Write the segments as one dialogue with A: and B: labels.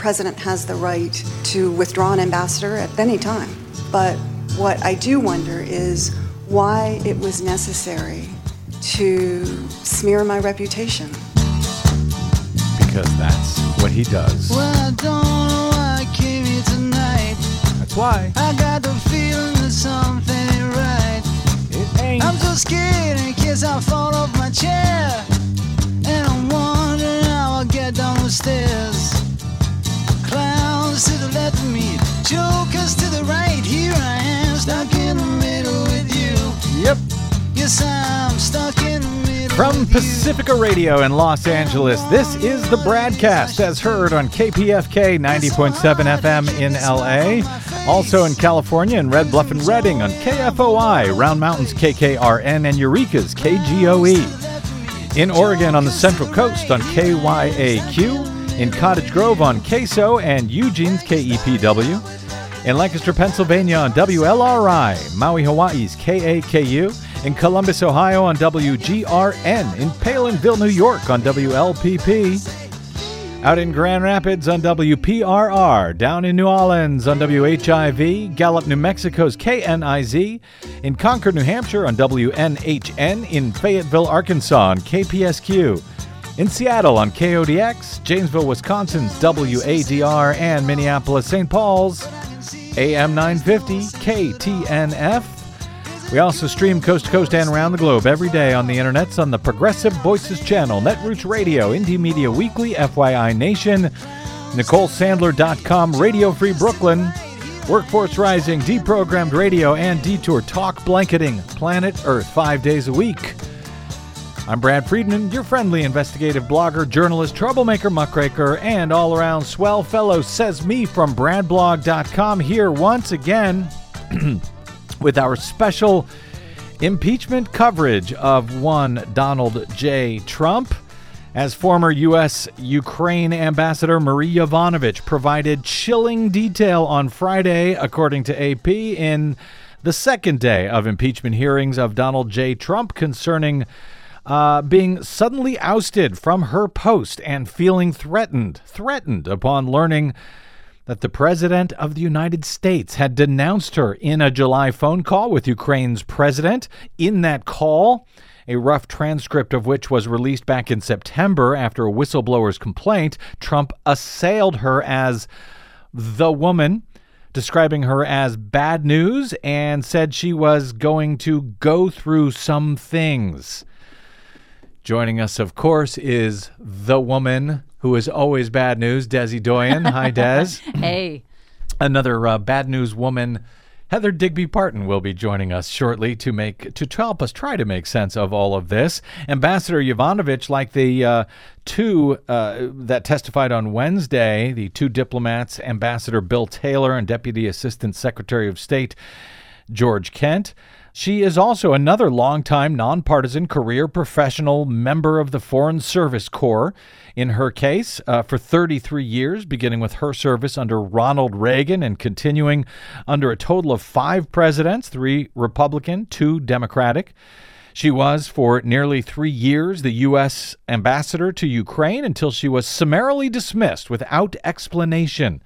A: president has the right to withdraw an ambassador at any time. But what I do wonder is why it was necessary to smear my reputation.
B: Because that's what he does.
C: Well, I don't know why I came here tonight.
B: That's why.
C: I got the feeling that something ain't right.
B: It ain't.
C: I'm so scared in case I fall off my chair. And I'm wondering how I'll get down the stairs. Clowns to the left of me, jokers to the right. Here I am, stuck in the middle with you.
B: Yep.
C: Yes, I'm stuck in the middle
B: From
C: with
B: Pacifica Radio in Los Angeles, this is the Bradcast, as heard on KPFK 90.7 FM in LA. Also in California in Red Bluff and Redding on KFOI, Round Mountains KKRN, and Eureka's KGOE. In Oregon on the Central Coast on KYAQ, in Cottage Grove on KSO and Eugene's KEPW, in Lancaster, Pennsylvania on WLRI, Maui, Hawaii's KAKU, in Columbus, Ohio on WGRN, in Palinville, New York on WLPP, out in Grand Rapids on WPRR, down in New Orleans on WHIV, Gallup, New Mexico's KNIZ, in Concord, New Hampshire on WNHN, in Fayetteville, Arkansas on KPSQ, in Seattle on KODX, Janesville, Wisconsin's WADR, and Minneapolis, St. Paul's AM 950 KTNF. We also stream coast to coast and around the globe every day on the internets on the Progressive Voices channel, Netroots Radio, Indie Media Weekly, FYI Nation, NicoleSandler.com, Radio Free Brooklyn, Workforce Rising, Deprogrammed Radio, and Detour Talk, blanketing planet Earth 5 days a week. I'm Brad Friedman, your friendly investigative blogger, journalist, troublemaker, muckraker, and all-around swell fellow, says me from BradBlog.com, here once again with our special impeachment coverage of one Donald J. Trump, as former U.S. Ukraine Ambassador Marie Yovanovitch provided chilling detail on Friday, according to AP, in the second day of impeachment hearings of Donald J. Trump concerning being suddenly ousted from her post and feeling threatened upon learning that the President of the United States had denounced her in a July phone call with Ukraine's president. In that call, a rough transcript of which was released back in September after a whistleblower's complaint, Trump assailed her as the woman, describing her as bad news, and said she was going to go through some things. Joining us, of course, is the woman who is always bad news, Desi Doyen. Hi, Des.
D: Hey.
B: Another bad news woman, Heather Digby Parton, will be joining us shortly to help us try to make sense of all of this. Ambassador Yovanovitch, like the two that testified on Wednesday, the two diplomats, Ambassador Bill Taylor and Deputy Assistant Secretary of State George Kent, she is also another longtime nonpartisan career professional member of the Foreign Service Corps. In her case, for 33 years, beginning with her service under Ronald Reagan and continuing under a total of 5 presidents, 3 Republican, 2 Democratic. She was, for nearly 3 years, the U.S. ambassador to Ukraine until she was summarily dismissed without explanation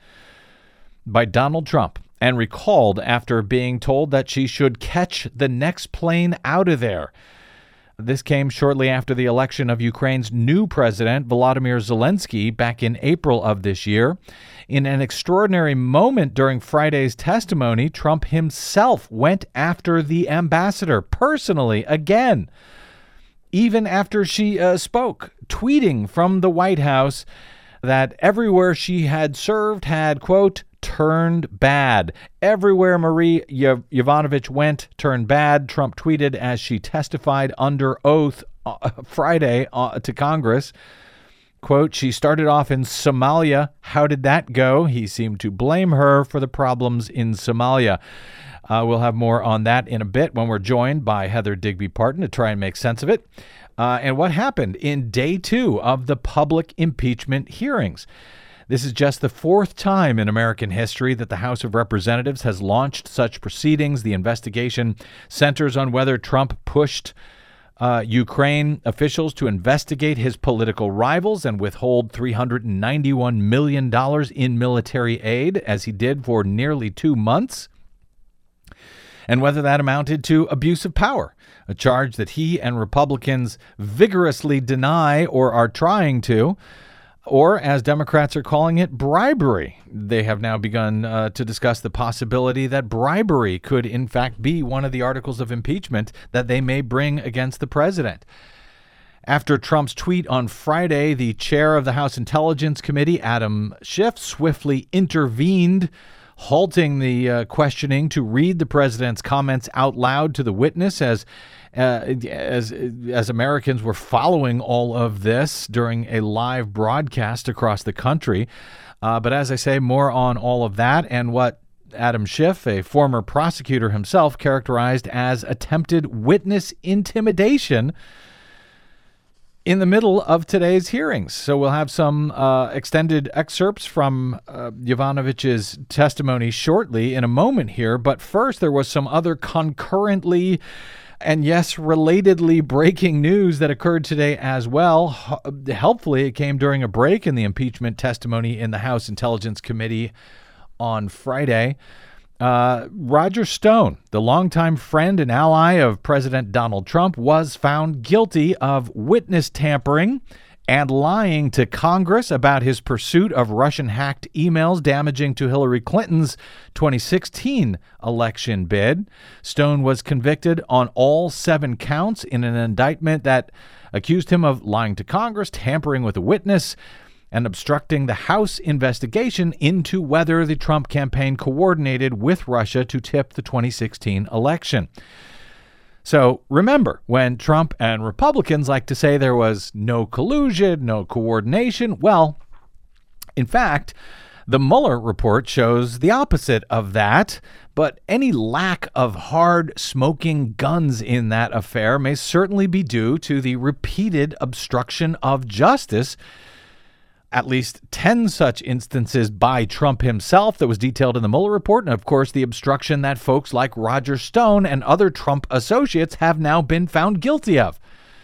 B: by Donald Trump and recalled after being told that she should catch the next plane out of there. This came shortly after the election of Ukraine's new president, Volodymyr Zelensky, back in April of this year. In an extraordinary moment during Friday's testimony, Trump himself went after the ambassador personally again, even after she spoke, tweeting from the White House that everywhere she had served had, quote, turned bad. Everywhere Marie Yovanovitch went turned bad, Trump tweeted as she testified under oath Friday to Congress. Quote, she started off in Somalia. How did that go? He seemed to blame her for the problems in Somalia. We'll have more on that in a bit when we're joined by Heather Digby Parton to try and make sense of it. And what happened in day 2 of the public impeachment hearings. This is just the 4th time in American history that the House of Representatives has launched such proceedings. The investigation centers on whether Trump pushed Ukraine officials to investigate his political rivals and withhold $391 million in military aid, as he did for nearly 2 months, and whether that amounted to abuse of power, a charge that he and Republicans vigorously deny or are trying to, or, as Democrats are calling it, bribery. They have now begun to discuss the possibility that bribery could, in fact, be one of the articles of impeachment that they may bring against the president. After Trump's tweet on Friday, the chair of the House Intelligence Committee, Adam Schiff, swiftly intervened, halting the questioning to read the president's comments out loud to the witness as Americans were following all of this during a live broadcast across the country. But as I say, more on all of that and what Adam Schiff, a former prosecutor himself, characterized as attempted witness intimidation in the middle of today's hearings. So we'll have some extended excerpts from Yovanovitch's testimony shortly in a moment here. But first, there was some other concurrently and yes, relatedly breaking news that occurred today as well. Helpfully, it came during a break in the impeachment testimony in the House Intelligence Committee on Friday. Roger Stone, the longtime friend and ally of President Donald Trump, was found guilty of witness tampering and lying to Congress about his pursuit of Russian-hacked emails damaging to Hillary Clinton's 2016 election bid. Stone was convicted on all 7 counts in an indictment that accused him of lying to Congress, tampering with a witness, and obstructing the House investigation into whether the Trump campaign coordinated with Russia to tip the 2016 election. So remember, when Trump and Republicans like to say there was no collusion, no coordination, well, in fact, the Mueller report shows the opposite of that. But any lack of hard smoking guns in that affair may certainly be due to the repeated obstruction of justice. At least 10 such instances by Trump himself that was detailed in the Mueller report. And, of course, the obstruction that folks like Roger Stone and other Trump associates have now been found guilty of.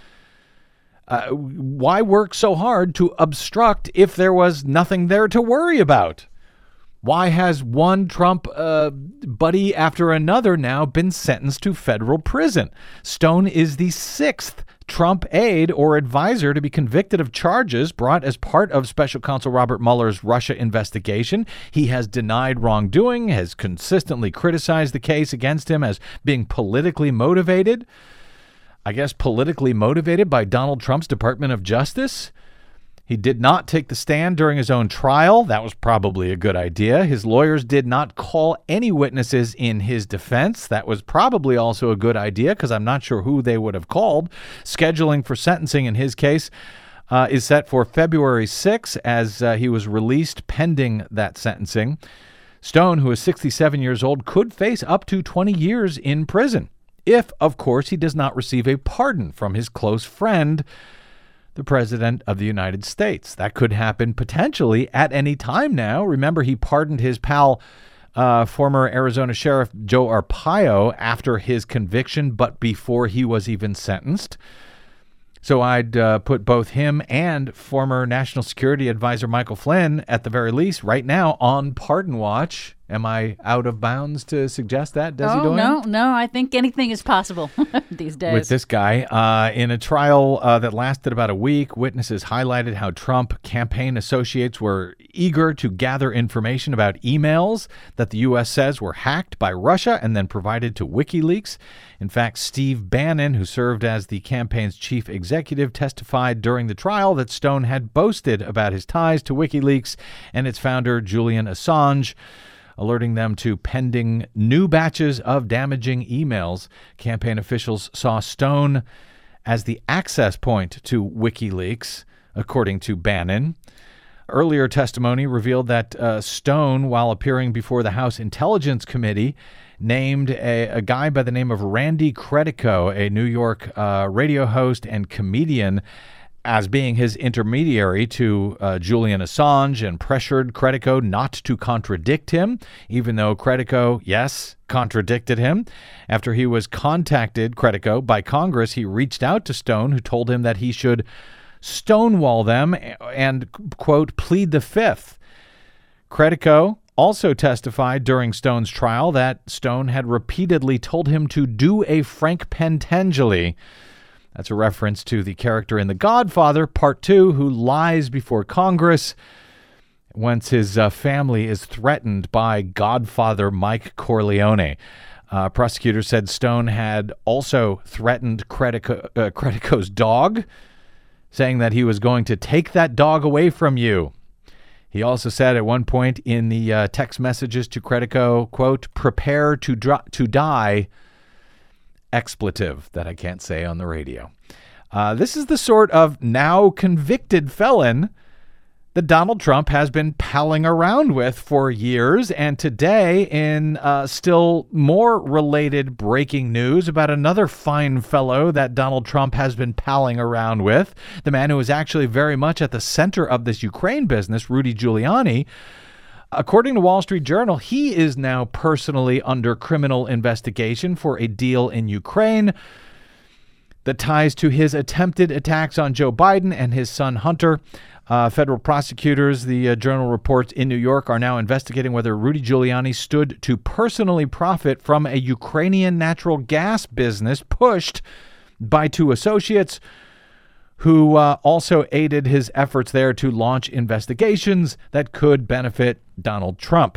B: Why work so hard to obstruct if there was nothing there to worry about? Why has one Trump buddy after another now been sentenced to federal prison? Stone is the 6th Trump aide or advisor to be convicted of charges brought as part of Special Counsel Robert Mueller's Russia investigation. He has denied wrongdoing, has consistently criticized the case against him as being politically motivated. I guess politically motivated by Donald Trump's Department of Justice. He did not take the stand during his own trial. That was probably a good idea. His lawyers did not call any witnesses in his defense. That was probably also a good idea because I'm not sure who they would have called. Scheduling for sentencing in his case is set for February 6 as he was released pending that sentencing. Stone, who is 67 years old, could face up to 20 years in prison if, of course, he does not receive a pardon from his close friend, the President of the United States. That could happen potentially at any time now. Remember, he pardoned his pal, former Arizona Sheriff Joe Arpaio after his conviction, but before he was even sentenced. So I'd put both him and former National Security Advisor Michael Flynn, at the very least, right now on pardon watch. Am I out of bounds to suggest that, Desi Doyen?
D: No. I think anything is possible these days.
B: With this guy, in a trial that lasted about a week, witnesses highlighted how Trump campaign associates were eager to gather information about emails that the U.S. says were hacked by Russia and then provided to WikiLeaks. In fact, Steve Bannon, who served as the campaign's chief executive, testified during the trial that Stone had boasted about his ties to WikiLeaks and its founder, Julian Assange, alerting them to pending new batches of damaging emails. Campaign officials saw Stone as the access point to WikiLeaks, according to Bannon. Earlier testimony revealed that Stone, while appearing before the House Intelligence Committee, named a guy by the name of Randy Credico, a New York radio host and comedian, as being his intermediary to Julian Assange and pressured Credico not to contradict him, even though Credico, yes, contradicted him. After he was contacted, Credico, by Congress, he reached out to Stone, who told him that he should stonewall them and, quote, plead the fifth. Credico also testified during Stone's trial that Stone had repeatedly told him to do a Frank Pentangeli. That's a reference to the character in The Godfather, Part 2, who lies before Congress once his family is threatened by Godfather Mike Corleone. Prosecutors said Stone had also threatened Credico's dog, saying that he was going to take that dog away from you. He also said at one point in the text messages to Credico, quote, prepare to die, expletive that I can't say on the radio. This is the sort of now convicted felon that Donald Trump has been palling around with for years. And today, in still more related breaking news about another fine fellow that Donald Trump has been palling around with, the man who is actually very much at the center of this Ukraine business, Rudy Giuliani. According to Wall Street Journal, he is now personally under criminal investigation for a deal in Ukraine that ties to his attempted attacks on Joe Biden and his son Hunter. Federal prosecutors, the Journal reports, in New York are now investigating whether Rudy Giuliani stood to personally profit from a Ukrainian natural gas business pushed by two associates who also aided his efforts there to launch investigations that could benefit Donald Trump.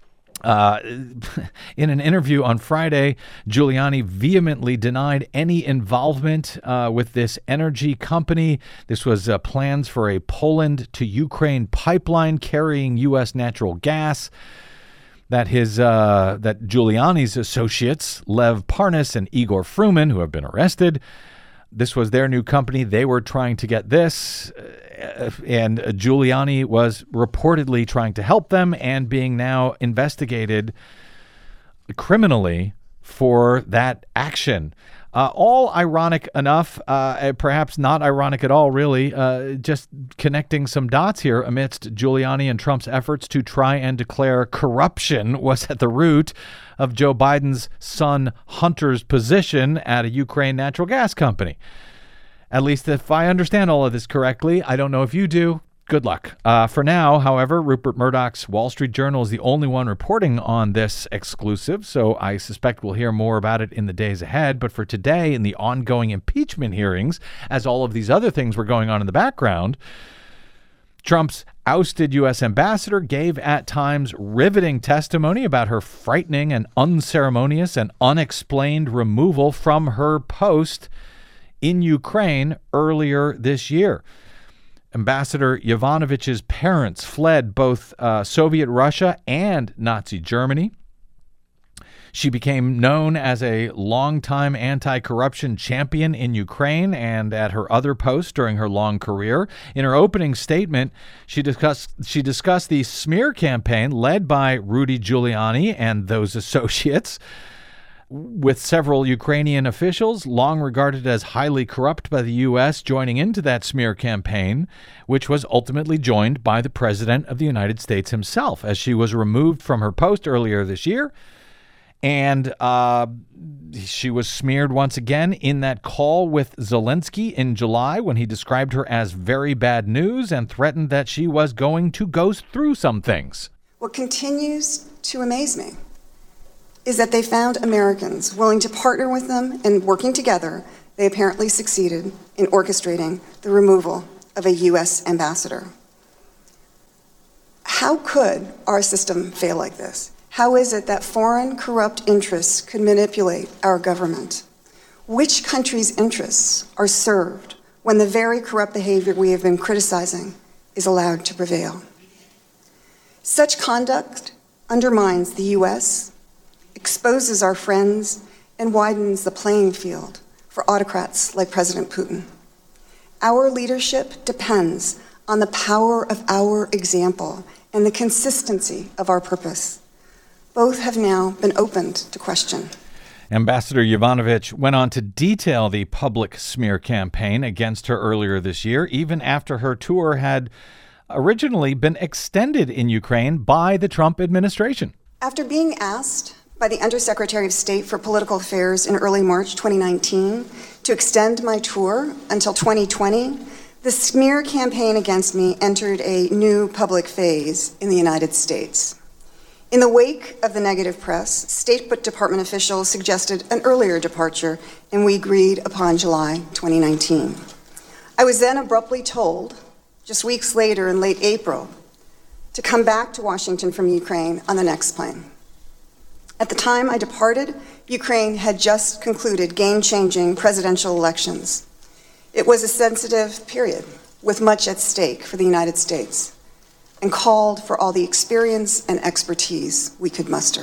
B: In an interview on Friday, Giuliani vehemently denied any involvement with this energy company. This was plans for a Poland to Ukraine pipeline carrying U.S. natural gas that Giuliani's associates, Lev Parnas and Igor Fruman, who have been arrested, this was their new company. They were trying to get this, and Giuliani was reportedly trying to help them and being now investigated criminally for that action. All ironic enough, perhaps not ironic at all, really, just connecting some dots here amidst Giuliani and Trump's efforts to try and declare corruption was at the root of Joe Biden's son Hunter's position at a Ukraine natural gas company. At least if I understand all of this correctly, I don't know if you do. Good luck. For now, however, Rupert Murdoch's Wall Street Journal is the only one reporting on this exclusive, so I suspect we'll hear more about it in the days ahead. But for today, in the ongoing impeachment hearings, as all of these other things were going on in the background, Trump's ousted U.S. ambassador gave at times riveting testimony about her frightening and unceremonious and unexplained removal from her post in Ukraine earlier this year. Ambassador Yovanovitch's parents fled both Soviet Russia and Nazi Germany. She became known as a longtime anti-corruption champion in Ukraine and at her other posts during her long career. In her opening statement, she discussed the smear campaign led by Rudy Giuliani and those associates, with several Ukrainian officials, long regarded as highly corrupt by the U.S., joining into that smear campaign, which was ultimately joined by the President of the United States himself, as she was removed from her post earlier this year. And she was smeared once again in that call with Zelensky in July when he described her as very bad news and threatened that she was going to go through some things.
A: What continues to amaze me is that they found Americans willing to partner with them, and working together, they apparently succeeded in orchestrating the removal of a U.S. ambassador. How could our system fail like this? How is it that foreign corrupt interests could manipulate our government? Which country's interests are served when the very corrupt behavior we have been criticizing is allowed to prevail? Such conduct undermines the U.S., exposes our friends, and widens the playing field for autocrats like President Putin. Our leadership depends on the power of our example and the consistency of our purpose. Both have now been opened to question.
B: Ambassador Yovanovitch went on to detail the public smear campaign against her earlier this year, even after her tour had originally been extended in Ukraine by the Trump administration.
A: After being asked by the Undersecretary of State for Political Affairs in early March 2019 to extend my tour until 2020, the smear campaign against me entered a new public phase in the United States. In the wake of the negative press, State Department officials suggested an earlier departure, and we agreed upon July 2019. I was then abruptly told, just weeks later in late April, to come back to Washington from Ukraine on the next plane. At the time I departed, Ukraine had just concluded game-changing presidential elections. It was a sensitive period with much at stake for the United States, and called for all the experience and expertise we could muster.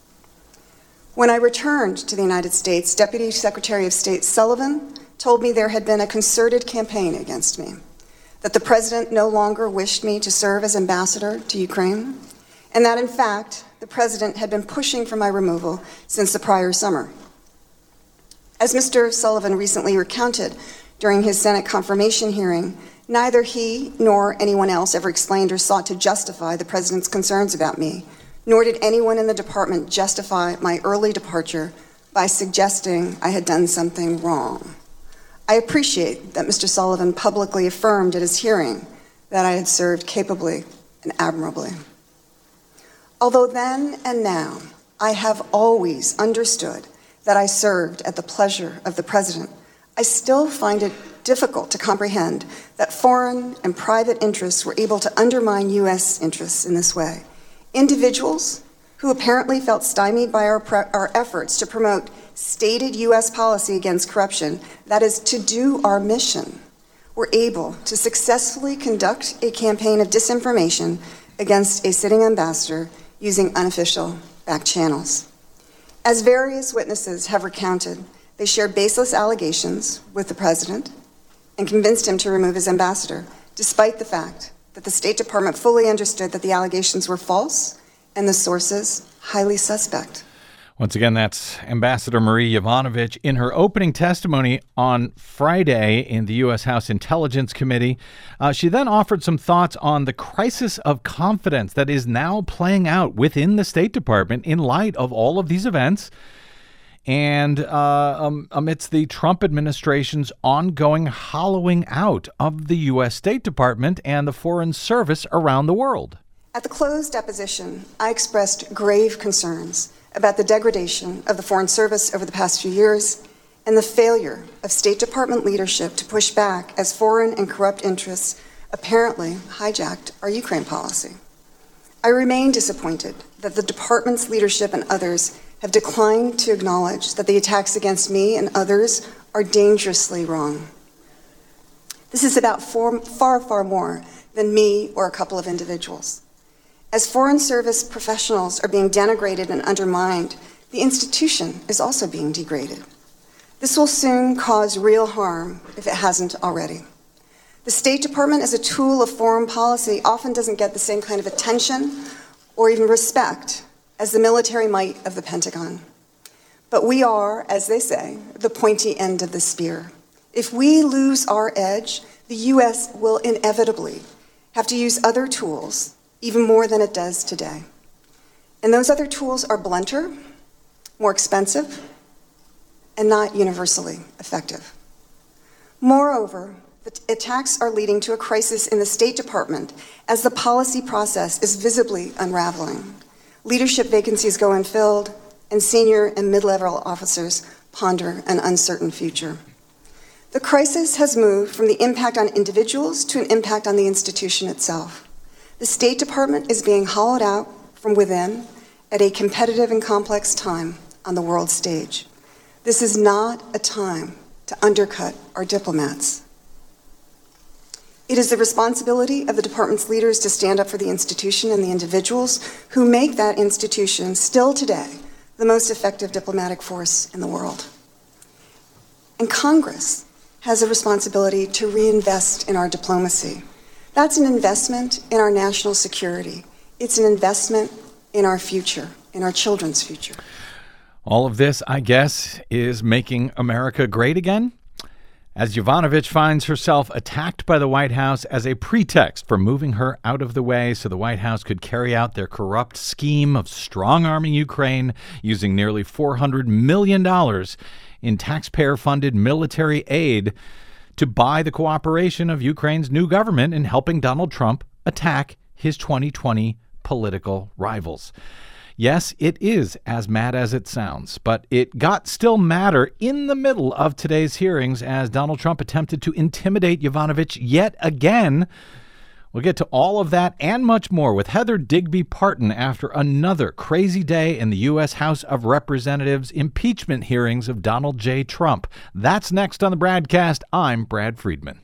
A: When I returned to the United States, Deputy Secretary of State Sullivan told me there had been a concerted campaign against me, that the president no longer wished me to serve as ambassador to Ukraine, and that in fact, the president had been pushing for my removal since the prior summer. As Mr. Sullivan recently recounted during his Senate confirmation hearing, neither he nor anyone else ever explained or sought to justify the president's concerns about me, nor did anyone in the department justify my early departure by suggesting I had done something wrong. I appreciate that Mr. Sullivan publicly affirmed at his hearing that I had served capably and admirably. Although then and now I have always understood that I served at the pleasure of the president, I still find it difficult to comprehend that foreign and private interests were able to undermine U.S. interests in this way. Individuals who apparently felt stymied by our efforts to promote stated U.S. policy against corruption, that is, to do our mission, were able to successfully conduct a campaign of disinformation against a sitting ambassador using unofficial back channels. As various witnesses have recounted, they shared baseless allegations with the president and convinced him to remove his ambassador, despite the fact that the State Department fully understood that the allegations were false and the sources highly suspect.
B: Once again, that's Ambassador Marie Yovanovitch in her opening testimony on Friday in the U.S. House Intelligence Committee. She then offered some thoughts on the crisis of confidence that is now playing out within the State Department in light of all of these events and amidst the Trump administration's ongoing hollowing out of the U.S. State Department and the Foreign Service around the world.
A: At the closed deposition, I expressed grave concerns about the degradation of the Foreign Service over the past few years and the failure of State Department leadership to push back as foreign and corrupt interests apparently hijacked our Ukraine policy. I remain disappointed that the department's leadership and others have declined to acknowledge that the attacks against me and others are dangerously wrong. This is about far more than me or a couple of individuals. As Foreign Service professionals are being denigrated and undermined, the institution is also being degraded. This will soon cause real harm if it hasn't already. The State Department as a tool of foreign policy often doesn't get the same kind of attention or even respect as the military might of the Pentagon. But we are, as they say, the pointy end of the spear. If we lose our edge, the U.S. will inevitably have to use other tools, even more than it does today. And those other tools are blunter, more expensive, and not universally effective. Moreover, the attacks are leading to a crisis in the State Department as the policy process is visibly unraveling. Leadership vacancies go unfilled, and senior and mid-level officers ponder an uncertain future. The crisis has moved from the impact on individuals to an impact on the institution itself. The State Department is being hollowed out from within at a competitive and complex time on the world stage. This is not a time to undercut our diplomats. It is the responsibility of the department's leaders to stand up for the institution and the individuals who make that institution still today the most effective diplomatic force in the world. And Congress has a responsibility to reinvest in our diplomacy. That's an investment in our national security. It's an investment in our future, in our children's future.
B: All of this, I guess, is making America great again, as Yovanovitch finds herself attacked by the White House as a pretext for moving her out of the way so the White House could carry out their corrupt scheme of strong-arming Ukraine using nearly $400 million in taxpayer-funded military aid to buy the cooperation of Ukraine's new government in helping Donald Trump attack his 2020 political rivals. Yes, it is as mad as it sounds, but it got still madder in the middle of today's hearings as Donald Trump attempted to intimidate Yovanovitch yet again. We'll get to all of that and much more with Heather Digby Parton after another crazy day in the U.S. House of Representatives impeachment hearings of Donald J. Trump. That's next on the Bradcast. I'm Brad Friedman.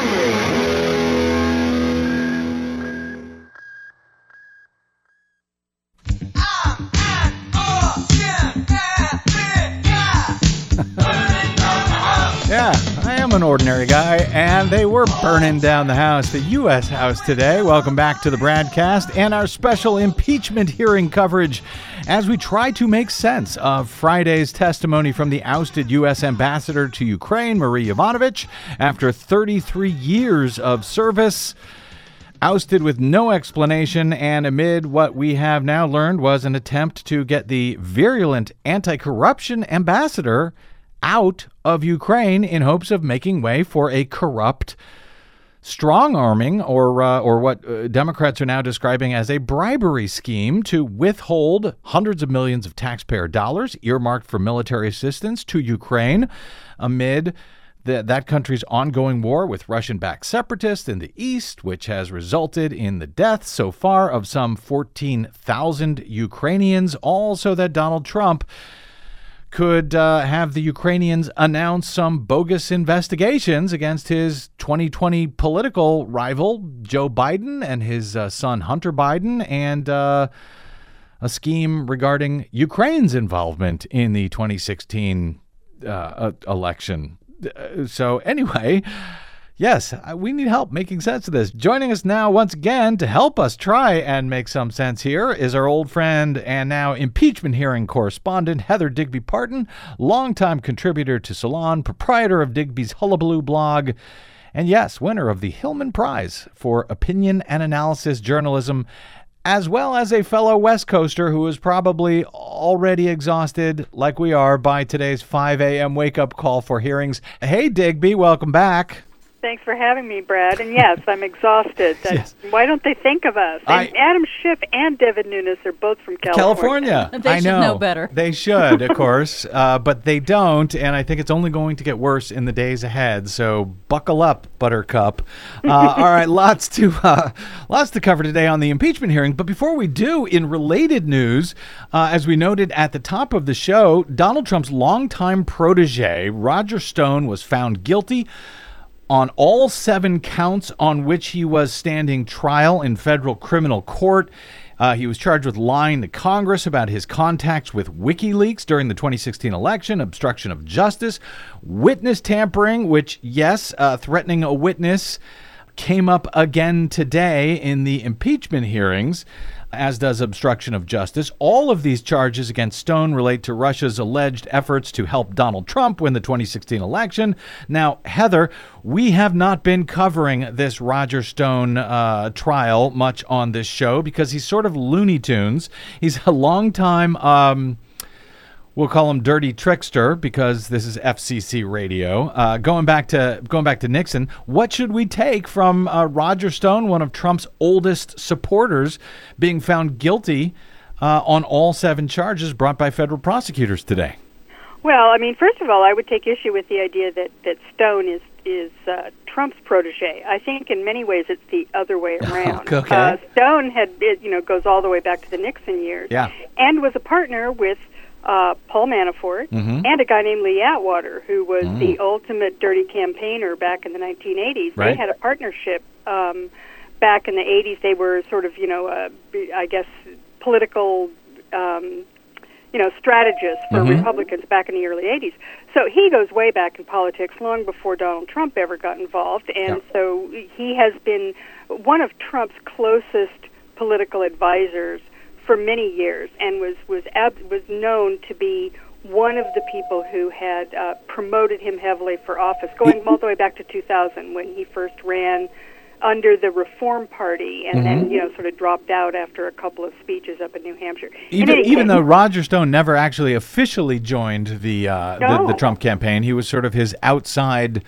B: Yeah, I am an ordinary guy, and they were burning down the House, the U.S. House today. Welcome back to the Bradcast and our special impeachment hearing coverage as we try to make sense of Friday's testimony from the ousted U.S. ambassador to Ukraine, Marie Yovanovitch, after 33 years of service. Ousted with no explanation, and amid what we have now learned was an attempt to get the virulent anti-corruption ambassador out of Ukraine in hopes of making way for a corrupt strong-arming or what Democrats are now describing as a bribery scheme to withhold hundreds of millions of taxpayer dollars earmarked for military assistance to Ukraine amid that country's ongoing war with Russian-backed separatists in the east, which has resulted in the deaths so far of some 14,000 Ukrainians, all so that Donald Trump could have the Ukrainians announce some bogus investigations against his 2020 political rival, Joe Biden, and his son, Hunter Biden, and a scheme regarding Ukraine's involvement in the 2016 election. So anyway, yes, we need help making sense of this. Joining us now once again to help us try and make some sense here is our old friend and now impeachment hearing correspondent, Heather Digby Parton, longtime contributor to Salon, proprietor of Digby's Hullabaloo blog, and yes, winner of the Hillman Prize for Opinion and Analysis Journalism, as well as a fellow West Coaster who is probably already exhausted, like we are, by today's 5 a.m. wake-up call for hearings. Hey, Digby, welcome back.
E: Thanks for having me, Brad. And yes, I'm exhausted.
B: Yes.
E: Why don't they think of us? And Adam Schiff and David Nunes are both from California.
D: They should know better.
B: They should, of course, but they don't, and I think it's only going to get worse in the days ahead. So buckle up, Buttercup. All right, lots to cover today on the impeachment hearing. But before we do, in related news, as we noted at the top of the show, Donald Trump's longtime protege, Roger Stone, was found guilty on all 7 counts on which he was standing trial in federal criminal court. He was charged with lying to Congress about his contacts with WikiLeaks during the 2016 election, obstruction of justice, witness tampering, which, yes, threatening a witness came up again today in the impeachment hearings, as does obstruction of justice. All of these charges against Stone relate to Russia's alleged efforts to help Donald Trump win the 2016 election. Now, Heather, we have not been covering this Roger Stone trial much on this show because he's sort of Looney Tunes. He's a longtime we'll call him dirty trickster because this is FCC radio. Going back to Nixon, what should we take from Roger Stone, one of Trump's oldest supporters, being found guilty on all 7 charges brought by federal prosecutors today?
E: Well, I mean, first of all, I would take issue with the idea that Stone is Trump's protege. I think in many ways it's the other way around.
B: Okay.
E: Stone goes all the way back to the Nixon years, and was a partner with Paul Manafort and a guy named Lee Atwater, who was the ultimate dirty campaigner back in the 1980s.
B: Right.
E: They had a partnership back in the 80s. They were sort of, I guess, political, strategists for Republicans back in the early 80s. So he goes way back in politics, long before Donald Trump ever got involved. And so he has been one of Trump's closest political advisors for many years, and was known to be one of the people who had promoted him heavily for office, going all the way back to 2000 when he first ran under the Reform Party, and then sort of dropped out after a couple of speeches up in New Hampshire.
B: Even though Roger Stone never actually officially joined the Trump campaign, he was sort of his outside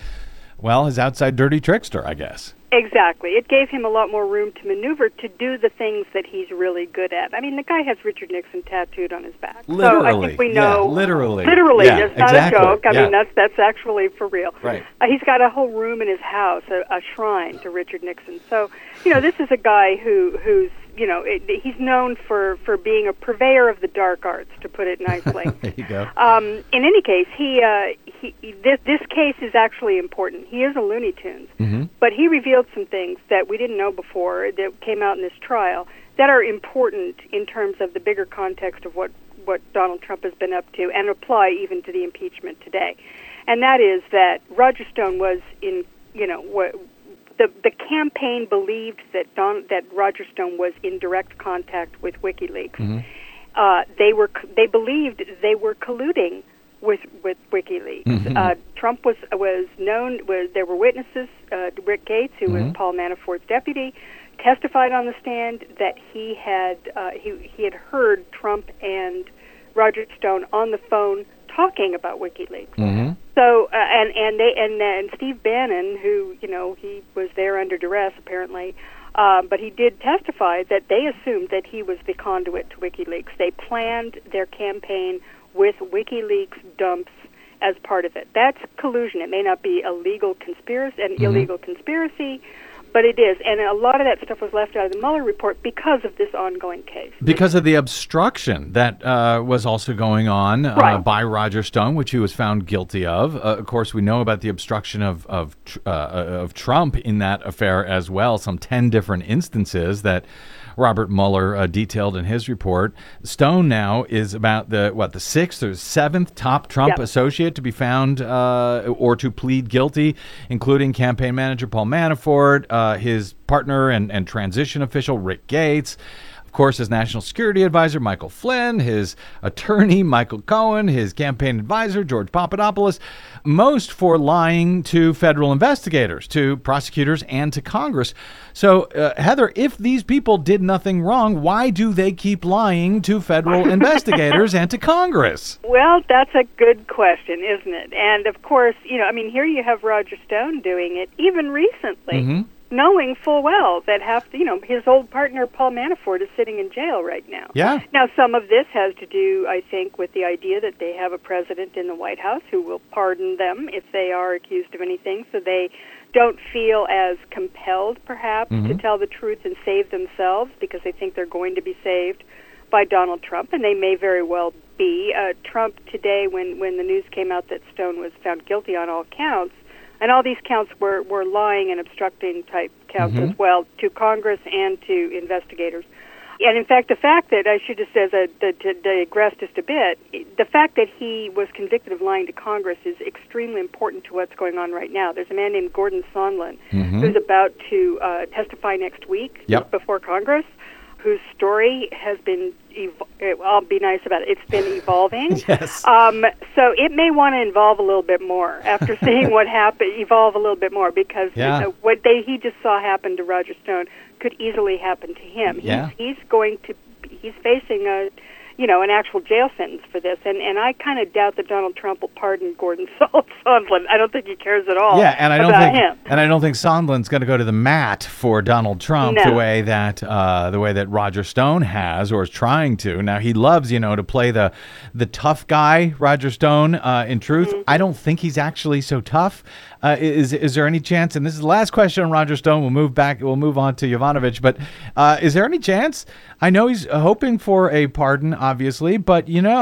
B: dirty trickster, I guess.
E: Exactly. It gave him a lot more room to maneuver to do the things that he's really good at. I mean, the guy has Richard Nixon tattooed on his back.
B: Literally.
E: So I think we know.
B: Yeah, literally.
E: Yeah, it's not a joke. I mean, that's actually for real.
B: Right.
E: He's got a whole room in his house, a shrine to Richard Nixon. So, this is a guy who's he's known for being a purveyor of the dark arts, to put it nicely.
B: There you go.
E: In any case, this case is actually important. He is a Looney Tunes, but he revealed some things that we didn't know before that came out in this trial that are important in terms of the bigger context of what Donald Trump has been up to, and apply even to the impeachment today. And that is that Roger Stone was in, the campaign believed that Roger Stone was in direct contact with WikiLeaks. They believed they were colluding with WikiLeaks. Trump was known. There were witnesses. Rick Gates, who was Paul Manafort's deputy, testified on the stand that he had heard Trump and Roger Stone on the phone talking about WikiLeaks. So and Steve Bannon, who he was there under duress apparently, but he did testify that they assumed that he was the conduit to WikiLeaks. They planned their campaign with WikiLeaks dumps as part of it. That's collusion. It may not be a legal conspiracy, illegal conspiracy, but it is. And a lot of that stuff was left out of the Mueller report because of this ongoing case. Because
B: of the obstruction that was also going on by Roger Stone, which he was found guilty of. Of course, we know about the obstruction of Trump in that affair as well, some 10 different instances that Robert Mueller detailed in his report. Stone now is about the sixth or seventh top Trump associate to be found or to plead guilty, including campaign manager Paul Manafort, his partner and transition official Rick Gates, of course, his national security advisor, Michael Flynn, his attorney, Michael Cohen, his campaign advisor, George Papadopoulos, most for lying to federal investigators, to prosecutors, and to Congress. So, Heather, if these people did nothing wrong, why do they keep lying to federal investigators and to Congress?
E: Well, that's a good question, isn't it? And, of course, here you have Roger Stone doing it, even recently. Knowing full well that his old partner Paul Manafort is sitting in jail right now.
B: Yeah.
E: Now, some of this has to do, I think, with the idea that they have a president in the White House who will pardon them if they are accused of anything, so they don't feel as compelled, perhaps, to tell the truth and save themselves because they think they're going to be saved by Donald Trump, and they may very well be. Trump today, when the news came out that Stone was found guilty on all counts, and all these counts were lying and obstructing type counts as well to Congress and to investigators. And in fact, the fact that, I should just say, to digress just a bit, the fact that he was convicted of lying to Congress is extremely important to what's going on right now. There's a man named Gordon Sondland who's about to testify next week before Congress, whose story has been, I'll be nice about it, it's been evolving.
B: Yes.
E: So it may want to involve a little bit more after seeing what happened, evolve a little bit more, because what he just saw happen to Roger Stone could easily happen to him. He's facing an actual jail sentence for this, and I kind of doubt that Donald Trump will pardon Gordon Sondland. I don't think he cares at all about him.
B: And I don't think Sondland's going to go to the mat for Donald Trump the way that Roger Stone has or is trying to. Now he loves, to play the tough guy, Roger Stone. In truth, I don't think he's actually so tough. Is there any chance? And this is the last question on Roger Stone. We'll move on to Yovanovitch. But is there any chance? I know he's hoping for a pardon, obviously, but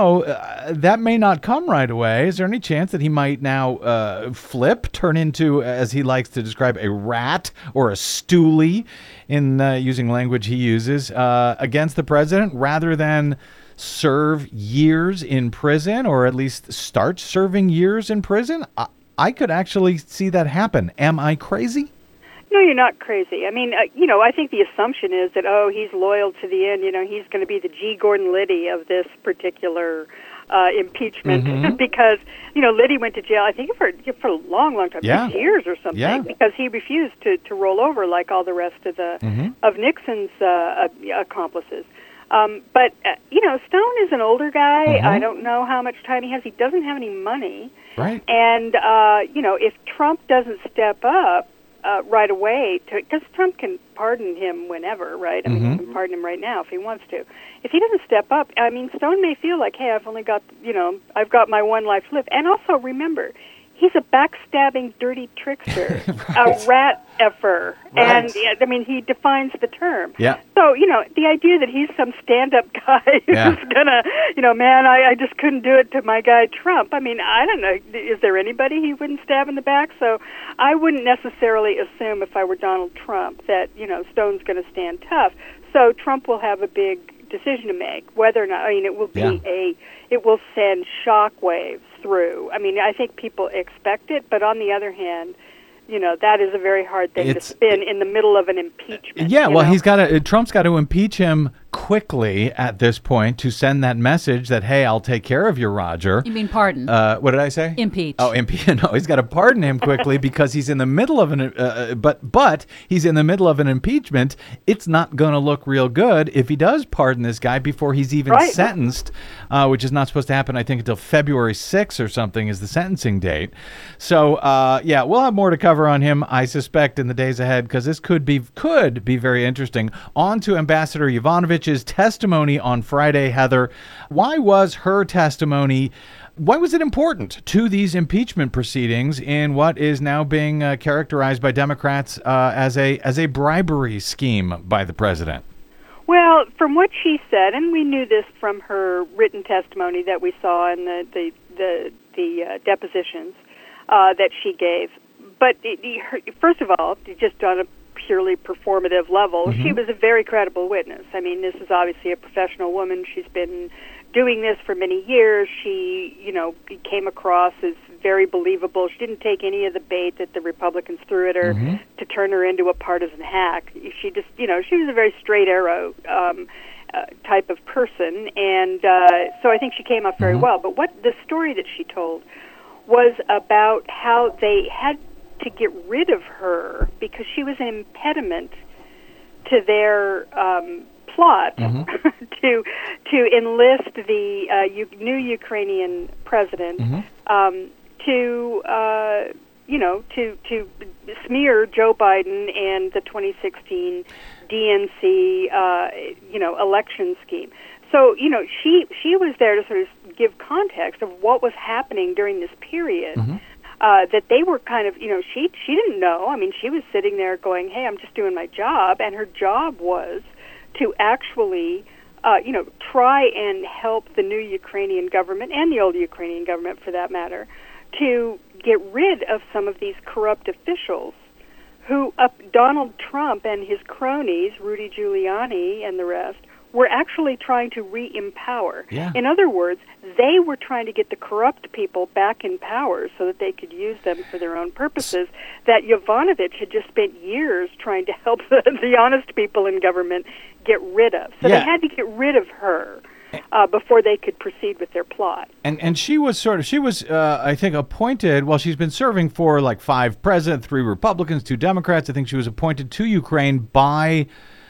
B: that may not come right away. Is there any chance that he might now turn into, as he likes to describe, a rat or a stoolie, in using language he uses, against the president, rather than serve years in prison, or at least start serving years in prison? I could actually see that happen. Am I crazy?
E: No, you're not crazy. I mean, I think the assumption is that, he's loyal to the end. He's going to be the G. Gordon Liddy of this particular impeachment because, Liddy went to jail, I think, for a long, long time, 6 years or something, because he refused to roll over like all the rest of the of Nixon's accomplices. But Stone is an older guy. I don't know how much time he has. He doesn't have any money.
B: Right.
E: And, if Trump doesn't step up right away, because Trump can pardon him whenever, right? I mean, he can pardon him right now if he wants to. If he doesn't step up, I mean, Stone may feel like, hey, I've only got, I've got my one life to live. And also, remember, he's a backstabbing, dirty trickster, a rat effer.
B: Right.
E: And, he defines the term.
B: Yeah.
E: So, the idea that he's some stand-up guy who's going to, man, I just couldn't do it to my guy Trump. I mean, I don't know. Is there anybody he wouldn't stab in the back? So I wouldn't necessarily assume if I were Donald Trump that, Stone's going to stand tough. So Trump will have a big decision to make, whether or not, it will be it will send shockwaves through. I mean, I think people expect it, but on the other hand, that is a very hard thing to spin in the middle of an impeachment.
B: Yeah, well, Trump's got to impeach him quickly at this point to send that message that, hey, I'll take care of you, Roger.
D: You mean pardon?
B: What did I say?
D: Impeach.
B: Oh, impeach. No, he's got to pardon him quickly because he's in the middle of but he's in the middle of an impeachment. It's not going to look real good if he does pardon this guy before he's even sentenced, which is not supposed to happen, I think, until February 6th or something is the sentencing date. So, we'll have more to cover on him, I suspect, in the days ahead, because this could be very interesting. On to Ambassador Yovanovitch's testimony on Friday, Heather. Why was it important to these impeachment proceedings in what is now being characterized by Democrats as a bribery scheme by the president?
E: Well, from what she said, and we knew this from her written testimony that we saw in the depositions that she gave. But first of all, just on a purely performative level, she was a very credible witness. I mean, this is obviously a professional woman. She's been doing this for many years. She, came across as very believable. She didn't take any of the bait that the Republicans threw at her to turn her into a partisan hack. She just, she was a very straight arrow type of person, and so I think she came off very well. But what the story that she told was about how they had to get rid of her because she was an impediment to their plot to enlist the new Ukrainian president to smear Joe Biden and the 2016 DNC election scheme. So she was there to sort of give context of what was happening during this period. That they were kind of, she didn't know. I mean, she was sitting there going, hey, I'm just doing my job. And her job was to actually, try and help the new Ukrainian government and the old Ukrainian government, for that matter, to get rid of some of these corrupt officials who Donald Trump and his cronies, Rudy Giuliani and the rest, were actually trying to re-empower.
B: Yeah.
E: In other words, they were trying to get the corrupt people back in power so that they could use them for their own purposes that Yovanovitch had just spent years trying to help the honest people in government get rid of. So they had to get rid of her before they could proceed with their plot.
B: And she was I think, appointed, well, she's been serving for like 5 presidents, 3 Republicans, 2 Democrats. I think she was appointed to Ukraine by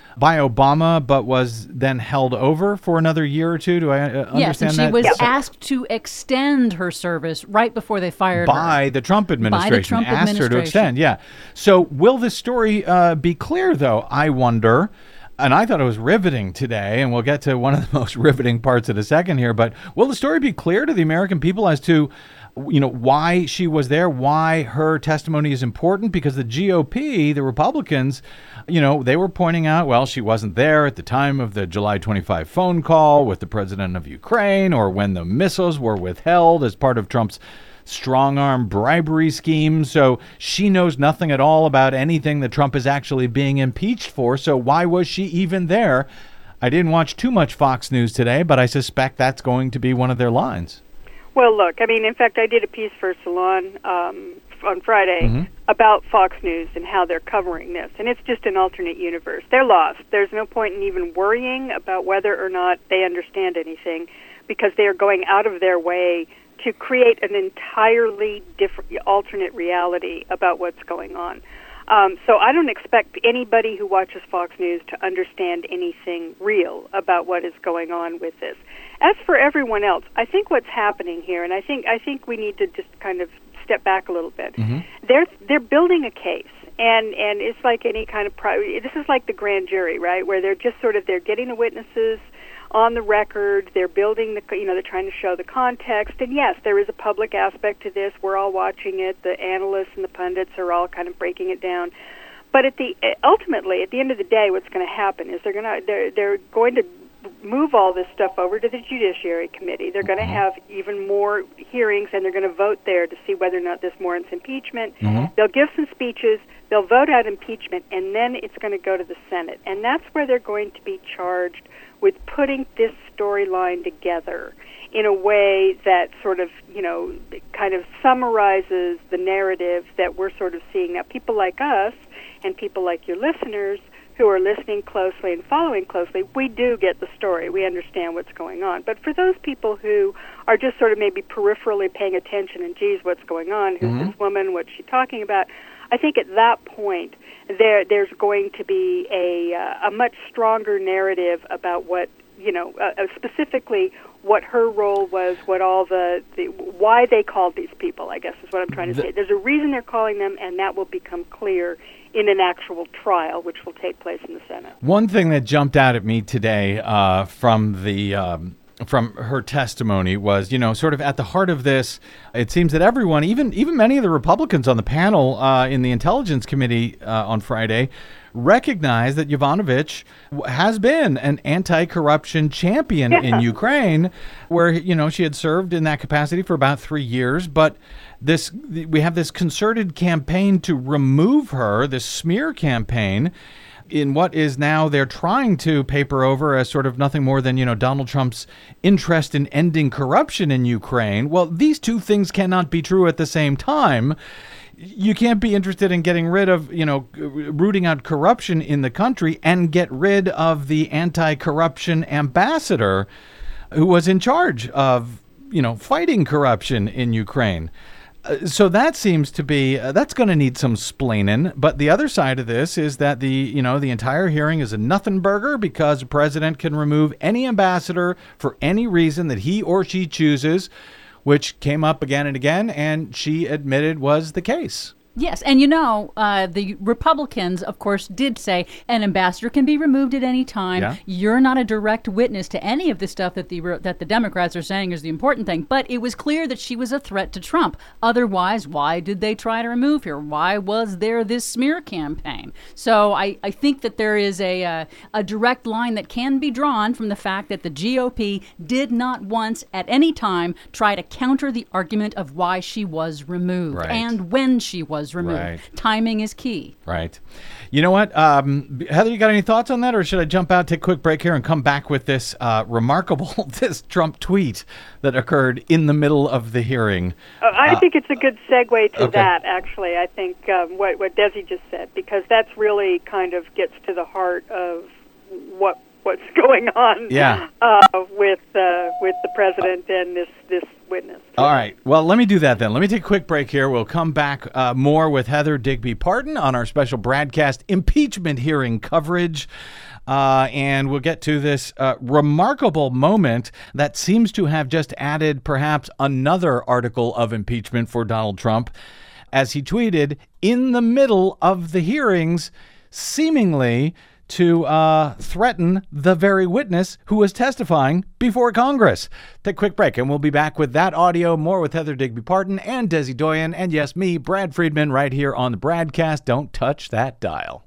B: Obama, but was then held over for another year or two. Do I understand that?
D: Yes, and she was asked to extend her service right before they fired her.
B: By the Trump administration. Asked her to extend, So will this story be clear, though, I wonder? And I thought it was riveting today, and we'll get to one of the most riveting parts in a second here, but will the story be clear to the American people as to why she was there, why her testimony is important? Because the GOP, the Republicans, they were pointing out, well, she wasn't there at the time of the July 25 phone call with the president of Ukraine, or when the missiles were withheld as part of Trump's strong-arm bribery scheme. So she knows nothing at all about anything that Trump is actually being impeached for. So why was she even there? I didn't watch too much Fox News today, but I suspect that's going to be one of their lines.
E: Well, look, I mean, in fact, I did a piece for Salon on Friday about Fox News and how they're covering this. And it's just an alternate universe. They're lost. There's no point in even worrying about whether or not they understand anything, because they are going out of their way to create an entirely different, alternate reality about what's going on. So I don't expect anybody who watches Fox News to understand anything real about what is going on with this. As for everyone else, I think what's happening here, and I think we need to just kind of step back a little bit. They're building a case, and it's like any kind of this is like the grand jury, right? Where they're just they're getting the witnesses on the record. They're building they're trying to show the context. And yes, there is a public aspect to this. We're all watching it. The analysts and the pundits are all kind of breaking it down. But ultimately, at the end of the day, what's going to happen is they're going to move all this stuff over to the Judiciary Committee. They're going to have even more hearings, and they're going to vote there to see whether or not this warrants impeachment. They'll give some speeches. They'll vote out impeachment, and then it's going to go to the Senate. And that's where they're going to be charged with putting this storyline together in a way that kind of summarizes the narrative that we're sort of seeing now. People like us and people like your listeners who are listening closely and following closely, we do get the story. We understand what's going on. But for those people who are just sort of maybe peripherally paying attention and, geez, what's going on? Who's this woman? What's she talking about? I think at that point there's going to be a much stronger narrative about what, specifically what her role was, what all why they called these people, I guess is what I'm trying to say. There's a reason they're calling them, and that will become clear in an actual trial, which will take place in the Senate.
B: One thing that jumped out at me today from her testimony was, sort of at the heart of this, it seems that everyone, even many of the Republicans on the panel in the Intelligence Committee on Friday, recognized that Yovanovitch has been an anti-corruption champion in Ukraine, where, she had served in that capacity for about 3 years. But we have this concerted campaign to remove her, this smear campaign, in what is now they're trying to paper over as sort of nothing more than, Donald Trump's interest in ending corruption in Ukraine. Well, these two things cannot be true at the same time. You can't be interested in getting rid of, rooting out corruption in the country and get rid of the anti-corruption ambassador who was in charge of, fighting corruption in Ukraine. So that seems to be that's going to need some splaining. But the other side of this is that the entire hearing is a nothing burger, because the president can remove any ambassador for any reason that he or she chooses, which came up again and again, and she admitted was the case.
D: Yes, and the Republicans, of course, did say an ambassador can be removed at any time. Yeah. You're not a direct witness to any of the stuff that the Democrats are saying is the important thing. But it was clear that she was a threat to Trump. Otherwise, why did they try to remove her? Why was there this smear campaign? So I think that there is a direct line that can be drawn from the fact that the GOP did not once at any time try to counter the argument of why she was removed and when she was removed. Right. Timing is key.
B: Right. You know what? Heather, you got any thoughts on that, or should I jump out, take a quick break here, and come back with this this Trump tweet that occurred in the middle of the hearing?
E: I think it's a good segue to that, actually. I think what Desi just said, because that's really kind of gets to the heart of what's going on with the president and this witness.
B: All right. Well, let me do that then. Let me take a quick break here. We'll come back more with Heather Digby Parton on our special broadcast impeachment hearing coverage. And we'll get to this remarkable moment that seems to have just added perhaps another article of impeachment for Donald Trump, as he tweeted in the middle of the hearings, seemingly to threaten the very witness who was testifying before Congress. Take a quick break, and we'll be back with that audio, more with Heather Digby Parton and Desi Doyen, and yes, me, Brad Friedman, right here on the Bradcast. Don't touch that dial.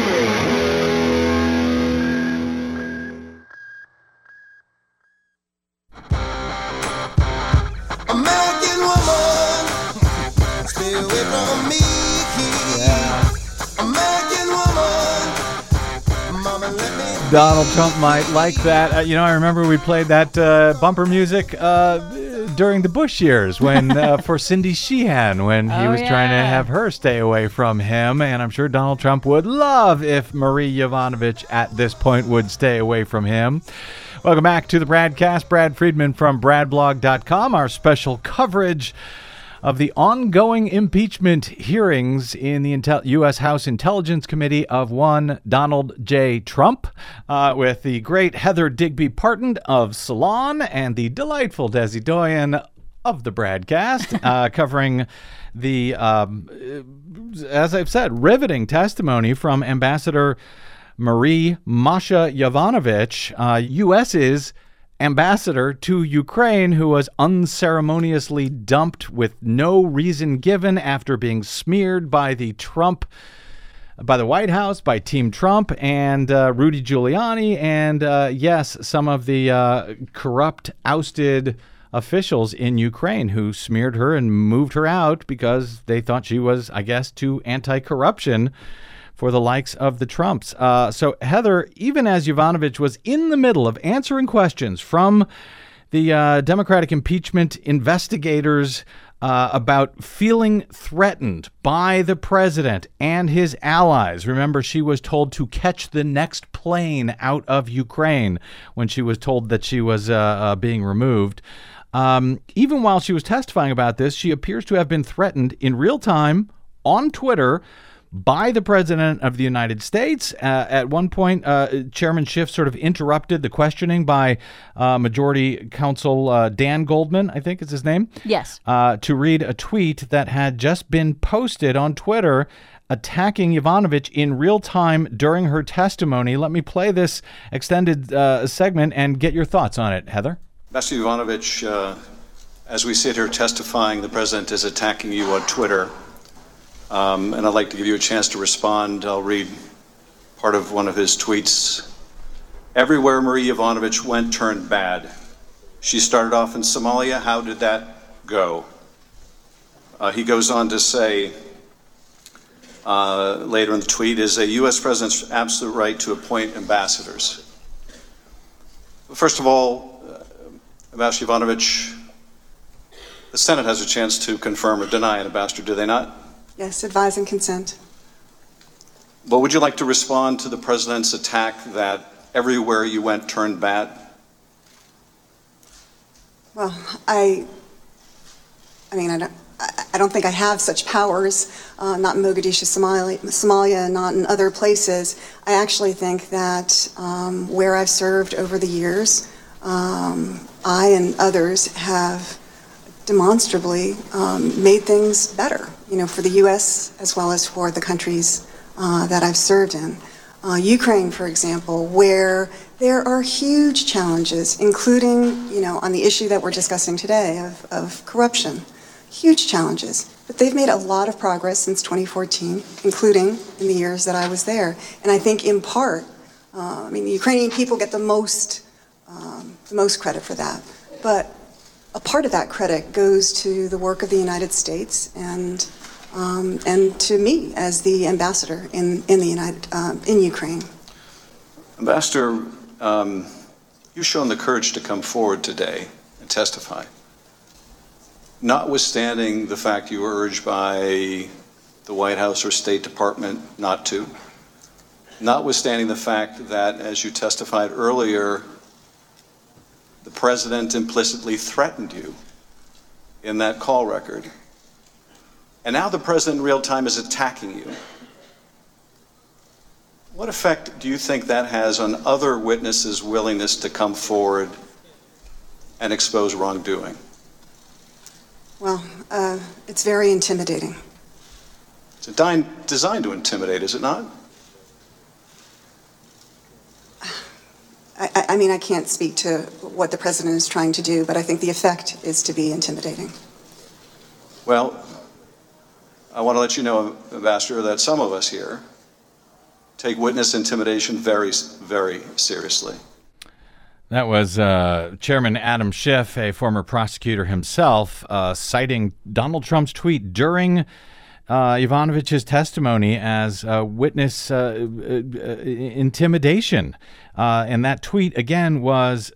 F: American woman, stay away from me. Yeah. American woman, mama, let me.
B: Donald Trump might like that. I remember we played that bumper music during the Bush years when for Cindy Sheehan when he was trying to have her stay away from him. And I'm sure Donald Trump would love if Marie Yovanovitch at this point would stay away from him. Welcome back to the Bradcast. Brad Friedman from BradBlog.com. Our special coverage of the ongoing impeachment hearings in the U.S. House Intelligence Committee of one Donald J. Trump, with the great Heather Digby Parton of Salon and the delightful Desi Doyen of the Bradcast, covering the, as I've said, riveting testimony from Ambassador Marie Masha Yovanovitch, U.S.'s ambassador to Ukraine, who was unceremoniously dumped with no reason given after being smeared by the White House, by Team Trump and Rudy Giuliani, and yes, some of the corrupt, ousted officials in Ukraine who smeared her and moved her out because they thought she was, I guess, too anti-corruption for the likes of the Trumps. So Heather, even as Yovanovitch was in the middle of answering questions from the Democratic impeachment investigators about feeling threatened by the president and his allies. Remember, she was told to catch the next plane out of Ukraine when she was told that she was being removed. Even while she was testifying about this, she appears to have been threatened in real time on Twitter by the President of the United States. At one point, Chairman Schiff sort of interrupted the questioning by Majority Counsel Dan Goldman, I think is his name.
D: Yes.
B: To read a tweet that had just been posted on Twitter attacking Yovanovitch in real time during her testimony. Let me play this extended segment and get your thoughts on it, Heather.
G: Ambassador Yovanovitch, as we sit here testifying, the President is attacking you on Twitter. And I'd like to give you a chance to respond. I'll read part of one of his tweets. Everywhere Marie Yovanovitch went turned bad. She started off in Somalia. How did that go? He goes on to say later in the tweet, is a U.S. president's absolute right to appoint ambassadors. First of all, Ambassador Yovanovitch, the Senate has a chance to confirm or deny an ambassador, do they not?
A: Yes, advise and consent.
G: But would you like to respond to the president's attack that everywhere you went turned bad?
A: Well, I don't think I have such powers, not in Mogadishu, Somalia, not in other places. I actually think that where I've served over the years, I and others have demonstrably made things better, for the U.S. as well as for the countries that I've served in. Ukraine, for example, where there are huge challenges, including, on the issue that we're discussing today of corruption, huge challenges. But they've made a lot of progress since 2014, including in the years that I was there. And I think in part, the Ukrainian people get the most credit for that. But a part of that credit goes to the work of the United States and to me as the ambassador in Ukraine.
G: Ambassador, you've shown the courage to come forward today and testify, notwithstanding the fact you were urged by the White House or State Department not to, notwithstanding the fact that, as you testified earlier, the president implicitly threatened you in that call record. And now the president in real time is attacking you. What effect do you think that has on other witnesses' willingness to come forward and expose wrongdoing?
A: Well, it's very intimidating.
G: It's designed to intimidate, is it not?
A: I can't speak to what the president is trying to do, but I think the effect is to be intimidating.
G: Well, I want to let you know, Ambassador, that some of us here take witness intimidation very, very seriously.
B: That was Chairman Adam Schiff, a former prosecutor himself, citing Donald Trump's tweet during Yovanovitch's testimony as witness intimidation. And that tweet, again, was,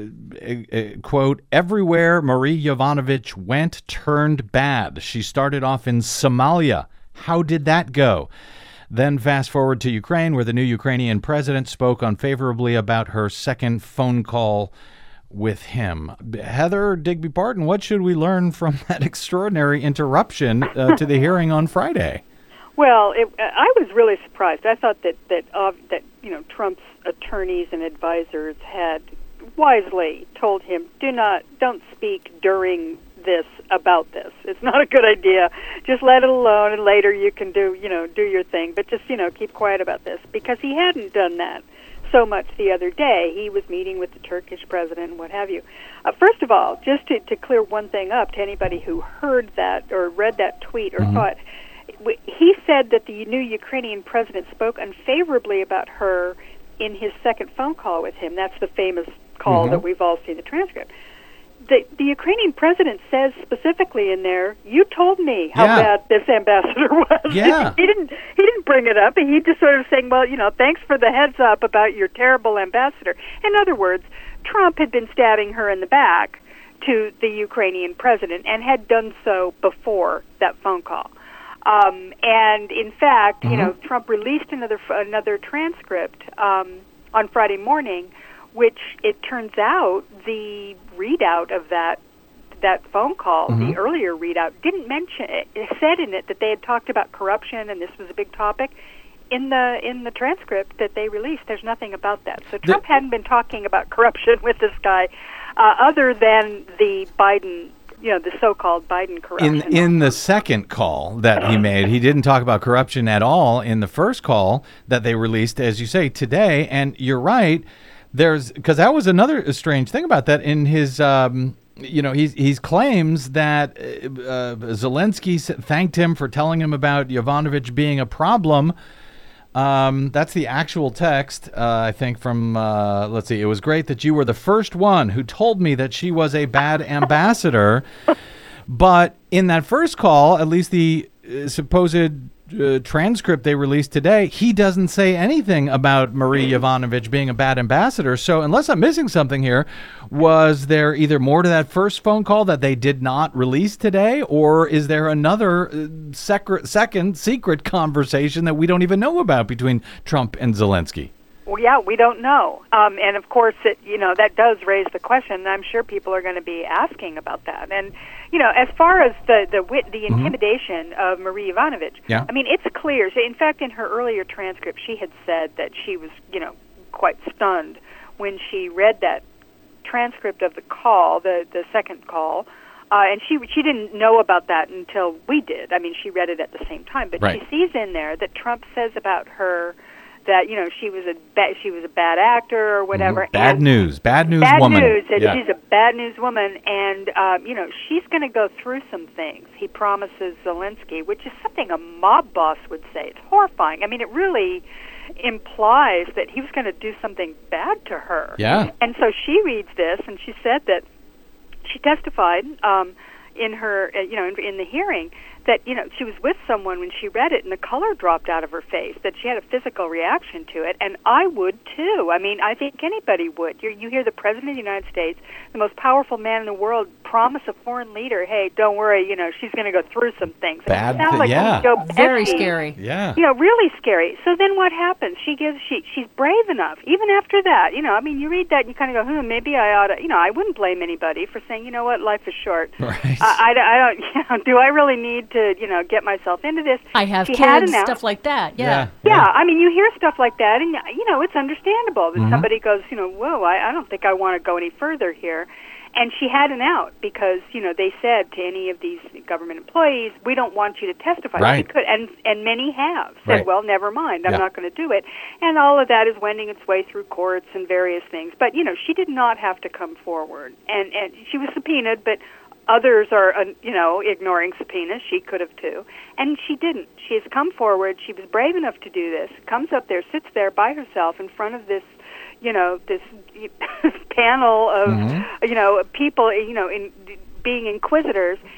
B: quote, "Everywhere Marie Yovanovitch went turned bad. She started off in Somalia. How did that go?" Then fast forward to Ukraine, where the new Ukrainian president spoke unfavorably about her second phone call with him. Heather Digby Barton, what should we learn from that extraordinary interruption to the hearing on Friday?
E: Well, I was really surprised. I thought that Trump's attorneys and advisors had wisely told him, don't speak during this about this. It's not a good idea. Just let it alone, and later you can do your thing. But just keep quiet about this, because he hadn't done that so much the other day. He was meeting with the Turkish president and what have you. First of all, just to clear one thing up to anybody who heard that or read that tweet or thought, he said that the new Ukrainian president spoke unfavorably about her in his second phone call with him. That's the famous call that we've all seen the transcript. The Ukrainian president says specifically in there, "You told me how bad this ambassador was."
B: Yeah.
E: He didn't bring it up. He just sort of saying, "Well, thanks for the heads up about your terrible ambassador." In other words, Trump had been stabbing her in the back to the Ukrainian president and had done so before that phone call. And in fact, Trump released another transcript on Friday morning, which it turns out the readout of that phone call, the earlier readout, didn't mention it. It said in it that they had talked about corruption and this was a big topic. In the transcript that they released, there's nothing about that. So Trump hadn't been talking about corruption with this guy, other than the Biden, the so-called Biden corruption.
B: In the second call that he made, he didn't talk about corruption at all in the first call that they released, as you say, today. And you're right. Because that was another strange thing about that. In his, he claims that Zelensky thanked him for telling him about Yovanovitch being a problem. That's the actual text, I think, from, let's see, "It was great that you were the first one who told me that she was a bad ambassador." But in that first call, at least the supposed transcript they released today, he doesn't say anything about Marie Yovanovitch being a bad ambassador. So unless I'm missing something here, was there either more to that first phone call that they did not release today, or is there another second secret conversation that we don't even know about between Trump and Zelensky?
E: Well, yeah, we don't know. And of course, that does raise the question, and I'm sure people are going to be asking about that. And, as far as the intimidation of Marie Yovanovitch, I mean, it's clear. So in fact, in her earlier transcript, she had said that she was, quite stunned when she read that transcript of the call, the second call, and she didn't know about that until we did. I mean, she read it at the same time, but she sees in there that Trump says about her that she was a bad actor or whatever.
B: Bad news woman.
E: Bad news. She's a bad news woman, and she's going to go through some things. He promises Zelensky, which is something a mob boss would say. It's horrifying. I mean, it really implies that he was going to do something bad to her.
B: Yeah.
E: And so she reads this, and she said that she testified in her, in the hearing, that she was with someone when she read it and the color dropped out of her face, that she had a physical reaction to it, and I would too. I mean, I think anybody would. You hear the President of the United States, the most powerful man in the world, promise a foreign leader, "Hey, don't worry, she's going to go through some things."
B: Bad,
D: very scary.
B: Yeah.
E: Really scary. So then what happens? She's brave enough, even after that. I mean, you read that and you kind of go, maybe I ought to. I wouldn't blame anybody for saying, you know what, life is short.
B: Right.
E: I don't. Do I really need to, get myself into this?
D: I have kids, stuff like that. Yeah.
E: I mean, you hear stuff like that, and it's understandable that somebody goes, whoa, I don't think I want to go any further here. And she had an out because, they said to any of these government employees, "We don't want you to testify."
B: Right.
E: She could, and many have said, "Well, never mind, I'm not going to do it." And all of that is wending its way through courts and various things. But, she did not have to come forward. And she was subpoenaed, but others are, ignoring subpoenas. She could have too. And she didn't. She has come forward. She was brave enough to do this, comes up there, sits there by herself in front of this, this panel of, people, being inquisitors,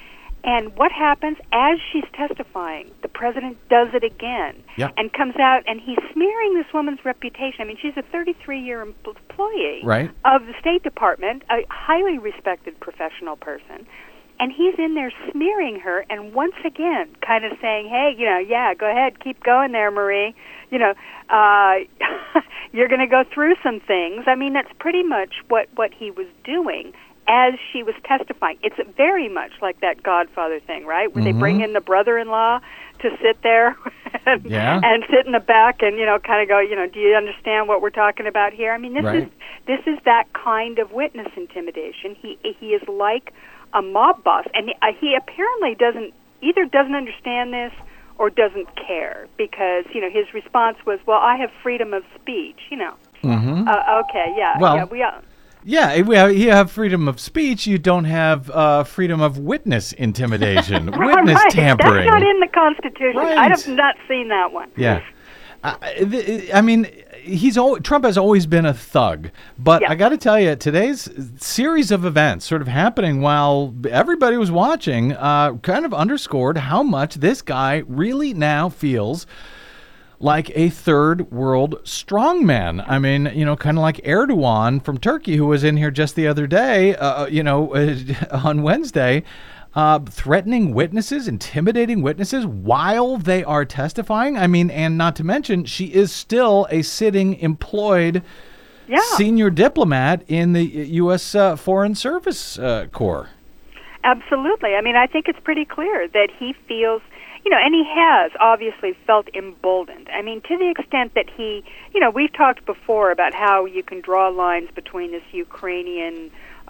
E: And what happens as she's testifying? The president does it again and comes out, and he's smearing this woman's reputation. I mean, she's a 33-year employee of the State Department, a highly respected professional person. And he's in there smearing her, and once again kind of saying, hey, go ahead, keep going there, Marie. You're going to go through some things. I mean, that's pretty much what he was doing as she was testifying. It's very much like that Godfather thing, right? Where they bring in the brother-in-law to sit there and sit in the back and, kind of go, do you understand what we're talking about here? I mean, this is that kind of witness intimidation. He is like a mob boss, and he apparently doesn't understand this or doesn't care, because, his response was, well, I have freedom of speech, okay, yeah.
B: Well, you have freedom of speech. You don't have freedom of witness intimidation, witness tampering.
E: That's not in the Constitution. Right. I have not seen that one.
B: Yeah. I mean, Trump has always been a thug, but I got to tell you, today's series of events sort of happening while everybody was watching kind of underscored how much this guy really now feels like a third world strongman. I mean, kind of like Erdogan from Turkey, who was in here just the other day, on Wednesday, threatening witnesses, intimidating witnesses while they are testifying. I mean, and not to mention, she is still a sitting employed senior diplomat in the U.S. Foreign Service Corps.
E: Absolutely. I mean, I think it's pretty clear that he feels, and he has obviously felt emboldened. I mean, to the extent that he, we've talked before about how you can draw lines between this Ukrainian,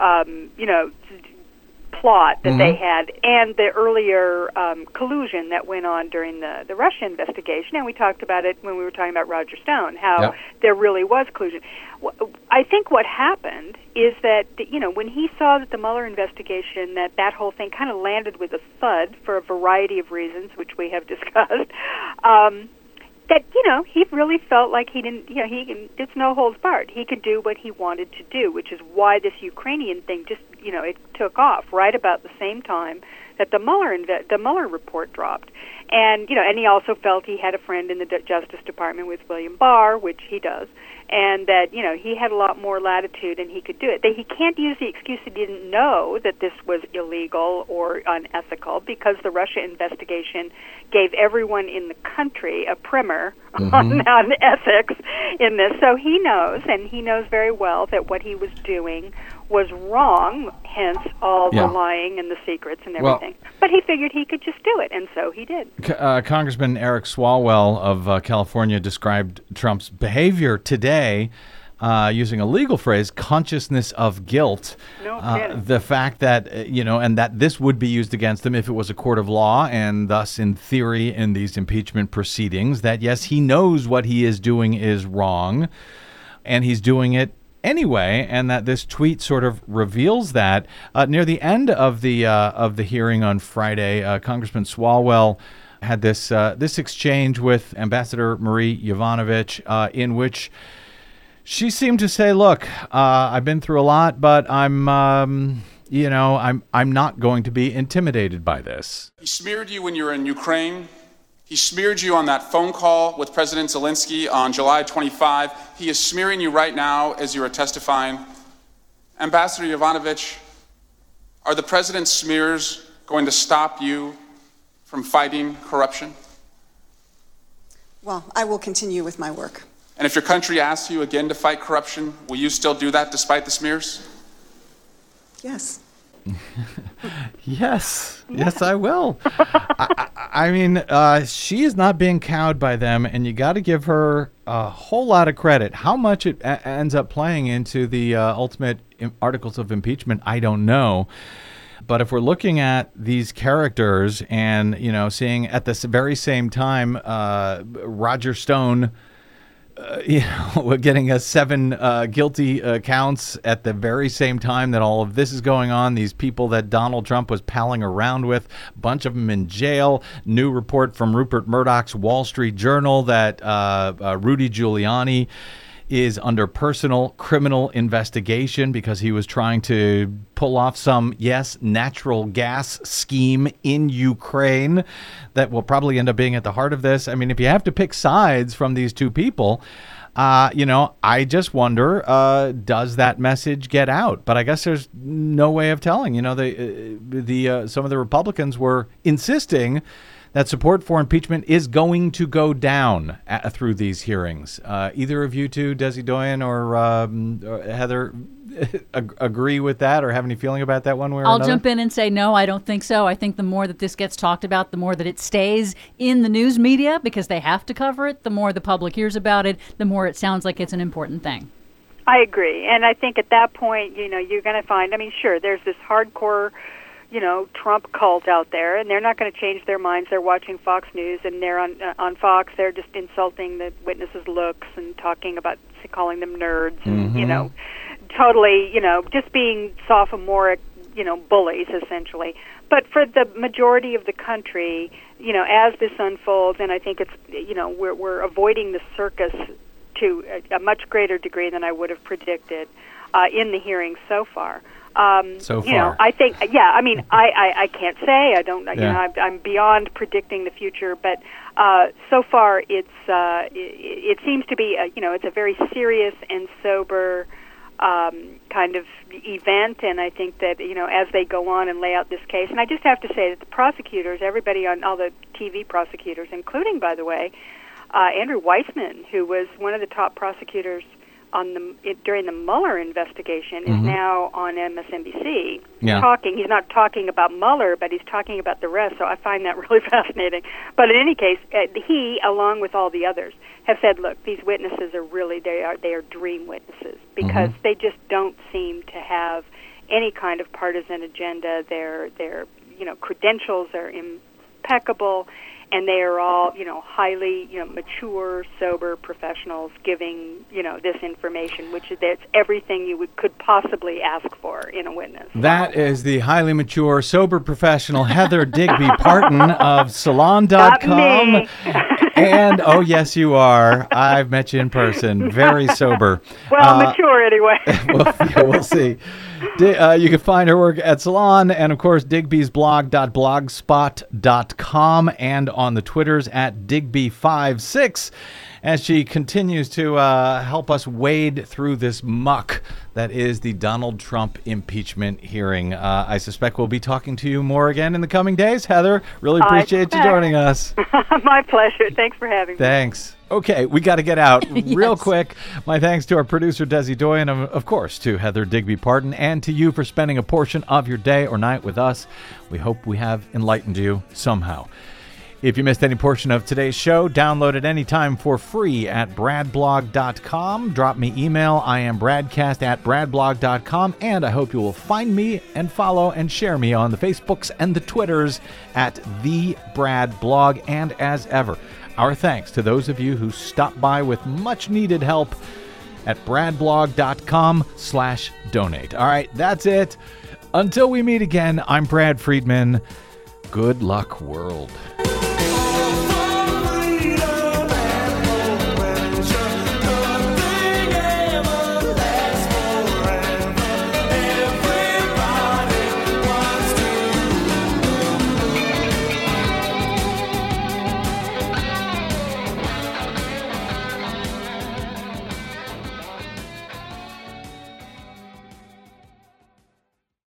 E: plot that they had and the earlier collusion that went on during the Russia investigation. And we talked about it when we were talking about Roger Stone, how there really was collusion. I think what happened is that, when he saw that the Mueller investigation, that whole thing kind of landed with a thud for a variety of reasons, which we have discussed, that, he really felt like he didn't, it's no holds barred. He could do what he wanted to do, which is why this Ukrainian thing just, it took off right about the same time that the Mueller report dropped. And, and he also felt he had a friend in the Justice Department with William Barr, which he does, and that, he had a lot more latitude and he could do it. That he can't use the excuse he didn't know that this was illegal or unethical, because the Russia investigation gave everyone in the country a primer on ethics in this. So he knows, and he knows very well, that what he was doing was wrong, hence all the lying and the secrets and everything. But he figured he could just do it, and so he did.
B: Congressman Eric Swalwell of California described Trump's behavior today using a legal phrase, consciousness of guilt.
E: No kidding.
B: The fact that, and that this would be used against him if it was a court of law, and thus, in theory, in these impeachment proceedings, that, yes, he knows what he is doing is wrong, and he's doing it anyway, and that this tweet sort of reveals that. Near the end of the hearing on Friday, Congressman Swalwell had this exchange with Ambassador Marie Yovanovitch, in which she seemed to say, "Look, I've been through a lot, but I'm not going to be intimidated by this."
H: He smeared you when you were in Ukraine. He smeared you on that phone call with President Zelensky on July 25. He is smearing you right now as you are testifying. Ambassador Yovanovitch, are the president's smears going to stop you from fighting corruption?
A: Well, I will continue with my work.
H: And if your country asks you again to fight corruption, will you still do that despite the smears?
A: Yes.
B: Yes, I will. I mean, she is not being cowed by them, and you got to give her a whole lot of credit. How much it ends up playing into the ultimate articles of impeachment, I don't know. But if we're looking at these characters and, seeing at the very same time Roger Stone we're getting 7 guilty counts at the very same time that all of this is going on. These people that Donald Trump was palling around with, a bunch of them in jail. New report from Rupert Murdoch's Wall Street Journal that Rudy Giuliani is under personal criminal investigation because he was trying to pull off some, natural gas scheme in Ukraine that will probably end up being at the heart of this. I mean, if you have to pick sides from these two people, I just wonder, does that message get out? But I guess there's no way of telling. Some of the Republicans were insisting that support for impeachment is going to go down through these hearings. Either of you two, Desi Doyen or Heather, agree with that or have any feeling about that one way or another?
D: I'll jump in and say no, I don't think so. I think the more that this gets talked about, the more that it stays in the news media because they have to cover it, the more the public hears about it, the more it sounds like it's an important thing.
E: I agree. And I think at that point, you're going to find, sure, there's this hardcore Trump cult out there, and they're not going to change their minds. They're watching Fox News, and they're on Fox. They're just insulting the witnesses' looks and calling them nerds, and totally, just being sophomoric, bullies essentially. But for the majority of the country, as this unfolds, and I think it's, we're avoiding the circus to a much greater degree than I would have predicted in the hearings so far.
B: I
E: think, I can't say. I don't, I'm beyond predicting the future, but so far it seems to be, it's a very serious and sober kind of event, and I think that, as they go on and lay out this case, and I just have to say that the prosecutors, everybody on all the TV prosecutors, including, by the way, Andrew Weissman, who was one of the top prosecutors during the Mueller investigation, is now on MSNBC talking. He's not talking about Mueller, but he's talking about the rest, so I find that really fascinating. But in any case, he, along with all the others, have said, look, these witnesses are really, they are dream witnesses because they just don't seem to have any kind of partisan agenda. Their credentials are impeccable, and they are all, highly, mature, sober professionals giving, this information, which is everything you could possibly ask for in a witness.
B: That is the highly mature, sober professional Heather Digby Parton of Salon.com. And, oh, yes, you are. I've met you in person. Very sober.
E: Well, mature anyway.
B: We'll see. You can find her work at Salon and, of course, digbysblog.blogspot.com and on the Twitters at Digby56 as she continues to help us wade through this muck that is the Donald Trump impeachment hearing. I suspect we'll be talking to you more again in the coming days. Heather, really appreciate you joining us.
E: My pleasure. Thanks for having me.
B: Thanks. Okay, we got to get out real quick. My thanks to our producer, Desi Doyen, and of course to Heather Digby Parton, and to you for spending a portion of your day or night with us. We hope we have enlightened you somehow. If you missed any portion of today's show, download it anytime for free at bradblog.com. Drop me email. I am bradcast@bradblog.com, and I hope you will find me and follow and share me on the Facebooks and the Twitters at The Brad Blog. And as ever, our thanks to those of you who stopped by with much needed help at bradblog.com/donate. All right, that's it. Until we meet again, I'm Brad Friedman. Good luck, world.